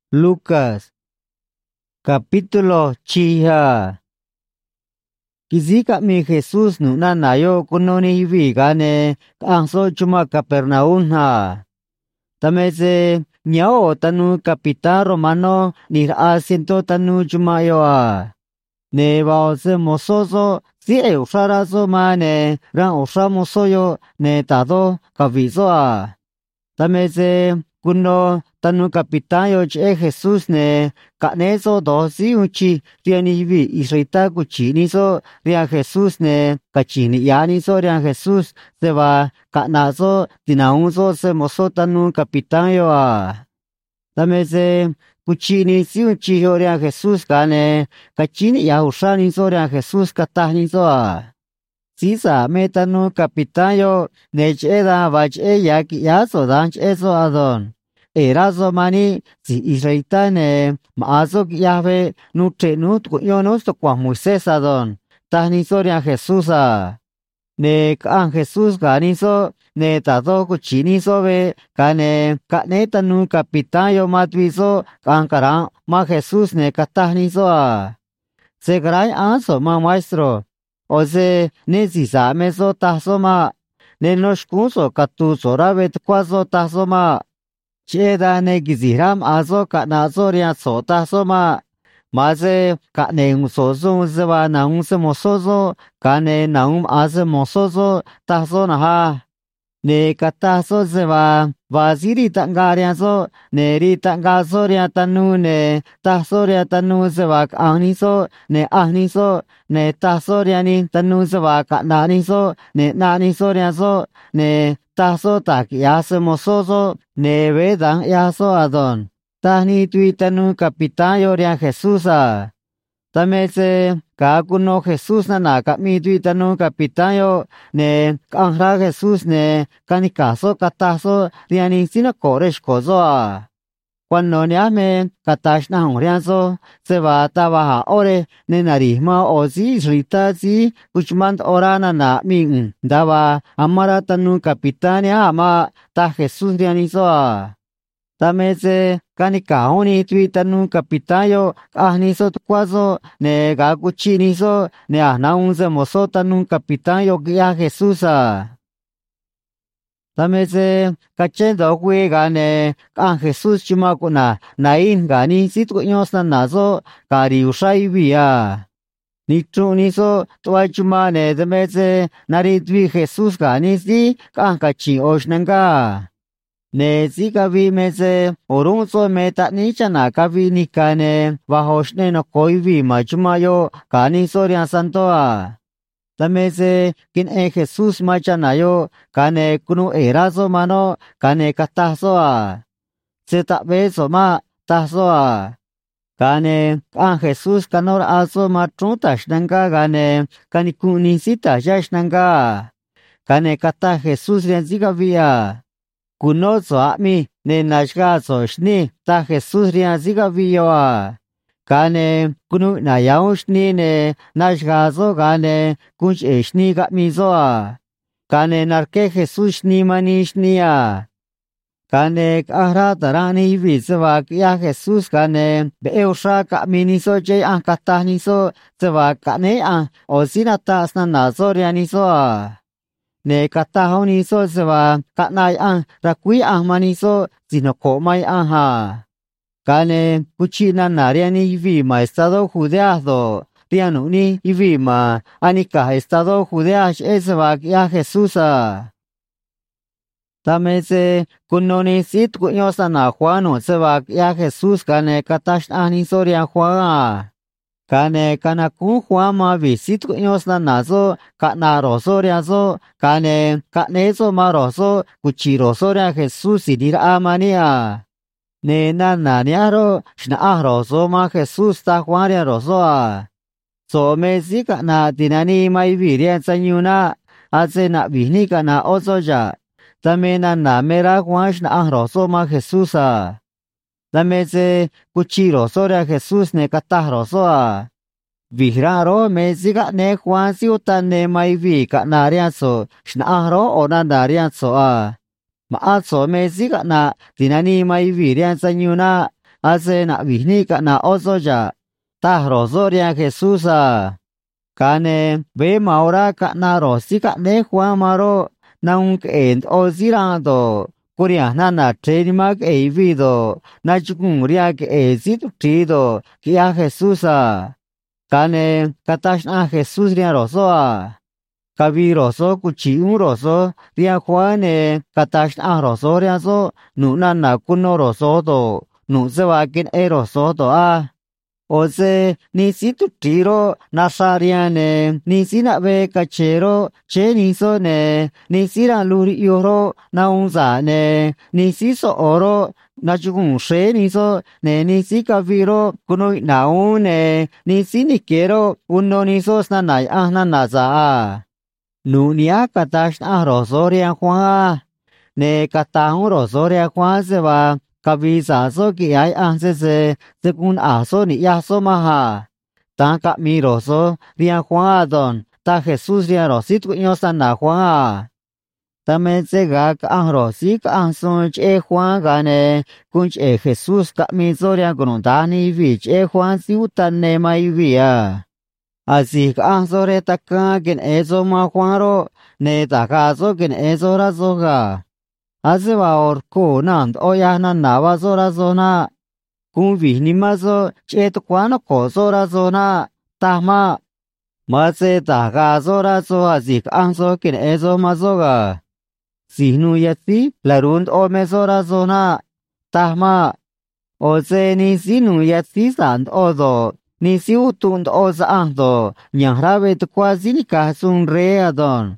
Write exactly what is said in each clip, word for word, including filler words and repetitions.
Lucas, capítulo chija. Kizika mi Jesús nuna nayo kunoni vigane anso chuma Capernaum ha. Tameze nyao tanu capitán romano ni asiento tanu chuma yo a. Ne bao se mososo si e usara so mane ran usamo soyo ne tado kaviso a. Tameze kuno tanu capitán yo che Jesús ne kaneso dosi uchi riani vi israita kuchini so ria Jesús ne kachini yani so ria Jesús se va kanaso tinauso se moso tanu capitán yo a. Tameze kuchini si uchi yo ria Jesús kane kachini ya usani so ria Jesús katahni so a. Sisa metanu capitán yo necheda vache yaki yaso danch eso adon. Erazo mani si israelita ne maazo yahve nutre nut yo nusto kwa Moisés adon. Tahni so ria Jesús a. Ne kan Jesús ganiso ne tado kuchini so ve kane kane tanu capitán yo matviso kan karan ma Jesús ne katahni so a. Se gray anso ma maestro. Ose ne sisa meso tasoma ne noshkunso katuso rabet kwaso tasoma cheda ne giziram azo kanazo ria so tasoma maze kane unsozo zwa na unse mosozo kane naum aze mosozo taso na ha ne kataso zwa vaziri tangaria so ne ri tangazo ria tanu ne taso ria tanu zwa aniso ne aniso ne taso ria ni tanu zwa kanani so ne nani so ria so ne taso tak yase mosozo ne vedan yaso adon tani tui tanu capitán yo ria Jesús a tameze kakuno Jesús na na kami tui tanu capitán yo ne kanra Jesús ne kanikaso kataso riani sina koresh kozo a cuando niame katash na hongrianzo se va tabaja ore ne narisma ozi rita zi kuchmant orana na min daba amara tanu capitán ya ama ta Jesús riani so a tameze kanikaoni tui tanu capitán yo ahni so kwazo ne gakuchini so ne ahnaunze moso tanu capitán yo ya Jesús a tameze kachendo kwe gane kan Jesús chuma kuna nain gani situ nyos na nazo kari usai via ni tu ni so toa chuma ne tameze nari tui Jesús gani si kan kachi oshnanga ne zika vi meze orun so meta ni chana kavi ni kane vahoshne no koi vi machuma yo kani so ria santo a tameze kin e Jesús machana yo kane kunu erazo mano kane kataso a se tabe so ma taso a kane kan Jesús kanor aso matruta shnanga kane kani kuni sita jashnanga kane kata Jesús ria zika via kuno so ami ne nashga so shni ta Jesús ria zika vio a kane kunu na yaun shni ne nashga so kane kunch e shni ga mi so a kane narke Jesús shni mani shni a kane ahra tarani vi sewa ya Jesús kane beusha ka mini so je an katani so sewa kane an osinata asna so ria ni so a ne katahoni so sewa kanai an rakui an mani so zinoko mai an ha kane kuchina nariani vi ma estado judeado rianu ni vi ma anika estado judeash eswa ya Jesús a tameze kunoni sit kunyosa na Juano sewa ya Jesús kane katash ani soria Juan kane kana ku Juan visit kunyos na nazo kana rosoria so kane kane so maroso kuchiro soria Jesús idira amania ne na naniaro shna ahroso ma Jesús ta Juaria roso a so mezi kana dinani mai viria sanyuna aze na vihni kana osoja tamena na mera Juan shna ahroso ma Jesús a tameze kuchiro soria Jesús ne katahroso a vihraro meziga ne Juan siuta ne mai vi kanaria so shnahro ona daria so a ma so meziga na dinani mai viria sanyuna ase na vihni ka na ozo ja ta rozo ria Jesús à kane ve maura ka na rosi ka ne Juan maro na un en ozirando Korea na na trademark e vido na chukun ria ke e zitu trido ki a Jesús à kane katash na Jesús ria rozo à kavi rozo kuchi un rozo ria Juane katash na rozo ria zo nu na na kuno rozo do nu se va kin e rozo do a Oze ni si tu tiro nasariane ni si na ve cachero che ni so ne ni si ra luri yoro na unza ne ni si so oro na chugun she ni so ne ni si kaviro kuno na une ni si ni quiero uno ni so na na ah na na za nu nia katash na rosoria kwa ne katahun rosoria kwa se va Kavisa so ki ai anse se sekun aso ni yaso maha. Ta ka mi roso ria Juan don ta Jesús ria rosit ku nyo sana Juan. Ta me se ga ka an rosi ka an son che Juan ga ne kun che Jesús ka mi so ria kun ta ni vi che Juan si utan ne mai vi a. Así ka an so re ta ka gen ezo ma Juan ro ne ta ka so gen ezo ra so ga. Hace va orco nand oya na nava zora zona kun vihni mazo chet kwano ko zora zona tama mase ta ga zora zo azik anso kin ezo mazoga sihnu yati larund o me zora zona tama oze ni sinu yati sand odo ni si utund oza ando nyangrabe tu kwazini ka sun re adon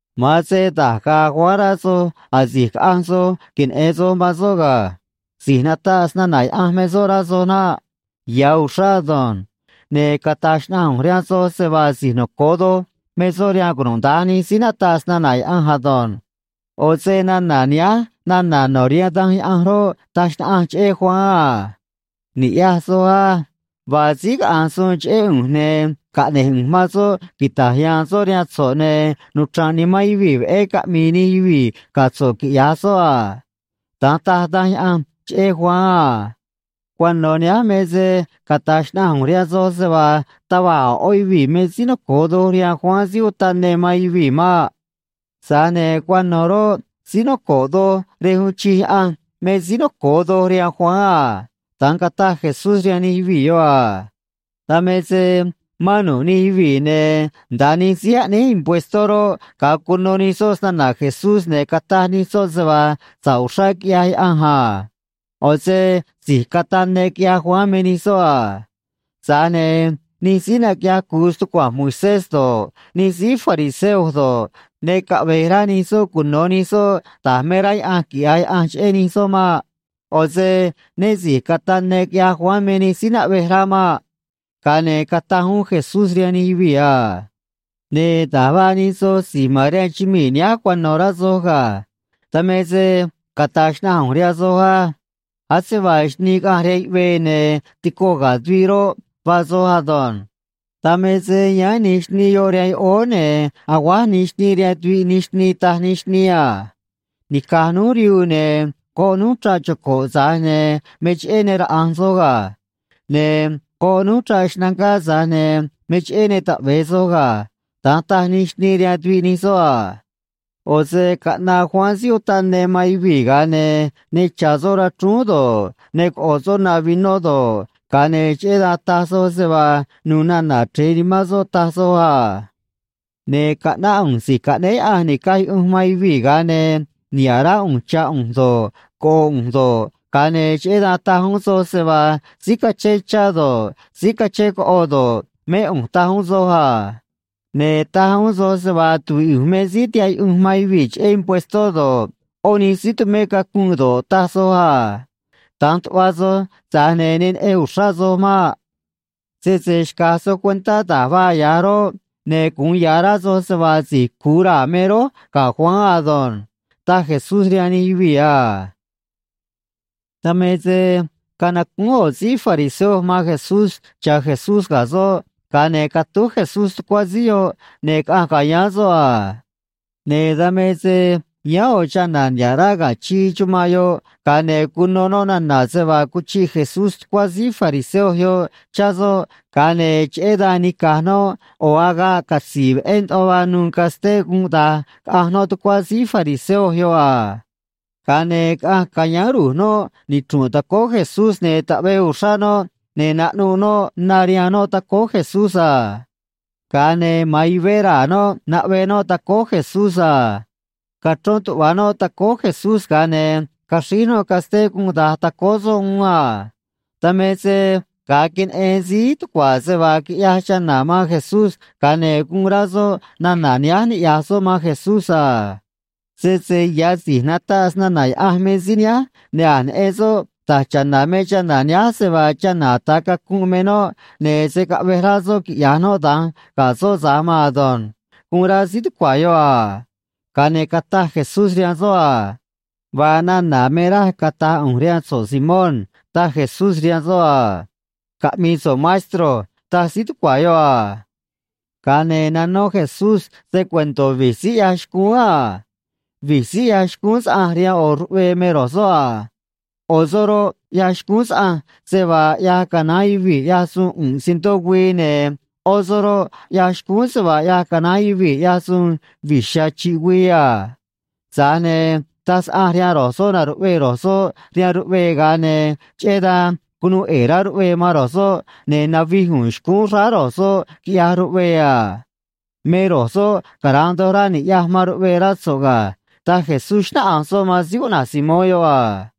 Mase ta ka guarazo azik anso kin ezo mazoga sihnatas na nai ahmezora zona yaushadon ne katashna unriazo se va sihno kodo mezoria grundani sinatas na nai anhadon oze na nania na na noria dan anro tashna anche hua ni yasoa vazik anso che unne cả nền mà số kita hiang số ria số ne nutrang ni mai vi e cả mini vi cả số kia số à ta ta ta yang che hoa quan nó nhá mẹ ze katash na hong ria số se va ta va oi vi mẹ si nó cố đồ ria hoa si uta ne mai vi ma sa ne quan nó ro si nó cố đồ re hu chi ang mẹ si nó cố đồ ria hoa tang kata Jesus ria ni vi yo à ta mẹ ze Mano ni vine, dani sia ni impuesto ro, kakuno ni sos na Jesús ne kata ni sos va, sausha kia anja. Ose, si kata ne kia Juan me ni soa. Sane, ni si na kia kustu kwa Moisés do, ni si fariseo do, ne kabera ni so kuno ni so, tahmerai anki ai anche ni so ma. Ose, ne si kata ne kia Juan me ni si na vera ma. Kane katahun Jesús riani via. Ne tabani so si maria chiminia kwanora zoga. Tameze katashna huria zoga. Ase vaishni kahre vene tikoga dwiro vazoha don. Tameze ya nishni yoria one awa nishni ria dwi nishni tah nishnia. Nikanuriune konu trachoko zane mech enera anzoga. Ne Konu trashnanga zane mech ene ta vezoga tata nishni ria dwi nisoa Oze katna Juan si utan ne mai viga ne ne chazora trudo ne ozo na vinodo kane cheda taso se va nuna na tredi mazo taso ha ne katna un si katne a ni kai un mai viga ne niara un cha un do ko un do Kane cheda tahun so se va, zika che chado, zika che ko odo, me un tahun so ha. Ne tahun so se va tu me ziti ay un mai vich e impuesto do, oni situ me ka kundo taso ha. Tanto wazo, zanenen e ushazo ma. Se se shkaso cuenta da va yaro, ne kun yara so se va zi kura mero ka Juan adon, ta Jesús riani via. Tameze kanakun si fariseo ma Jesús cha Jesús gazo kane katu Jesús kwazio ne kakayazo a ne dameze Yao chana nyaraga chi chumayo kane kunono na nazeva kuchi Jesús quasi fariseo yo chazo kane cheda ni kahno oaga kasib ent oa nunca ste kunda kahno tu quasi fariseo yo a kane ka kanyaru no ni truta ko Jesús ne tabe usano ne na no no nariano ta ko Jesús a kane maivera no na veno ta ko Jesús a Katron tu wano tako Jesús gane, kasino kaste kung da tako zonga. Tamese, kakin enzi tu kwase waki yasha nama Jesús gane kung razo na nanyani yaso ma Jesús a. Sese yazi natas na nay ahmezinia, ne an eso, ta chaname chananya se va chanata ka kung meno, ne se kaberazo ki yano dan, kaso zama adon. Kung razi tu kwayo a. Kane kata Jesús rianzo a. Vana namera kata un rianzo Simón, ta Jesús rianzo a. Kamiso maestro, ta situ kwayo a. Kane nano Jesús se cuento visi ashkua. Visi ashkus a ria orwe meroso a. Ozoro yashkus a se va ya kanaivi yasun un sinto guine. Ozoro yashkun va ya kanaivi yasun vishachi wia. Zane tas ahria roso na ruwe roso ria ruwe gane cheda kunu era ruwe maroso ne navihun shkun ra roso kia ruwe a. Me roso karandora ni yahma ruwe ratsoga ta Jesús na anso maziu na simoyo a.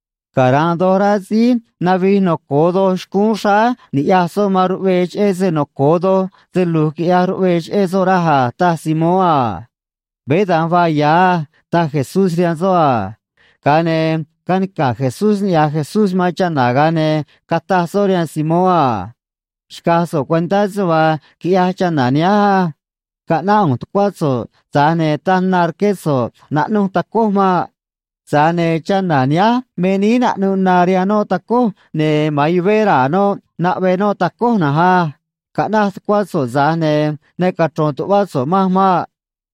Karandora zin navi no kodo shkunsha ni yaso maruwech eze no kodo ze luki yaruwech ezo raha ta simoa. Bedan va ya ta Jesús rianzoa. Kane kanika Jesús ni a Jesús machana gane kata sorian simoa. Shkaso cuenta zoa ki yachanania. Kana un tukwazo zane tan narkeso na nung takoma. Zane chananya menina no nariano tako ne maivera no na veno tako na ha kana kwaso zane ne katron tu waso mahma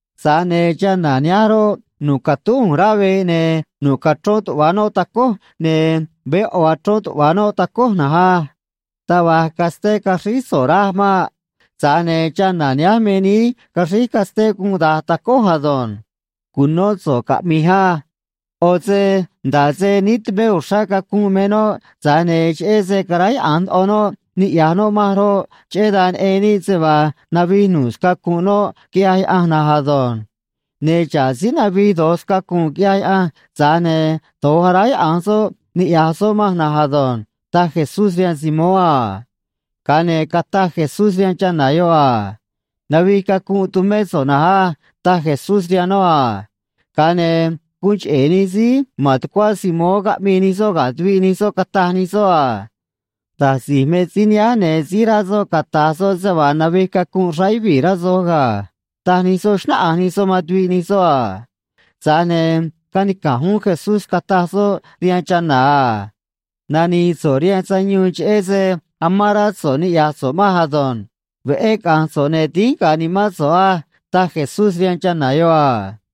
zane chananya ro nu katun rave ne nu katron tu wano tako ne be o atron tu wano tako na ha tawa kaste kasiso rahma zane chananya meni kasi kaste kunda tako hadon kunozo kamiha Oze, daze nit be usaka kumeno, zane eze karai and ono, ni yano maro, chedan eni zeva, navinus kakuno, kiai anahadon. Ne jazi navidos kakun kiai an, zane, toharai anso, ni yaso mahnahadon, ta Jesús rian simoa. Kane kata Jesús rian chanayoa. Navi kakun tumeso naha, ta Jesús rianoa. Kane, Kunch enisi matkwa simo ga miniso ga dwiniso kataniso a. Ta si mezinia ne zirazo kataso zavana vika kun raivi razo ga. Taniso shna aniso madwiniso a. Zane kanikahun Jesús kataso rianchana a. Nani so rianchanyunch eze amara so ni yaso mahadon. Ve ek an so ne di kanima so a. Ta Jesús rianchana yo a.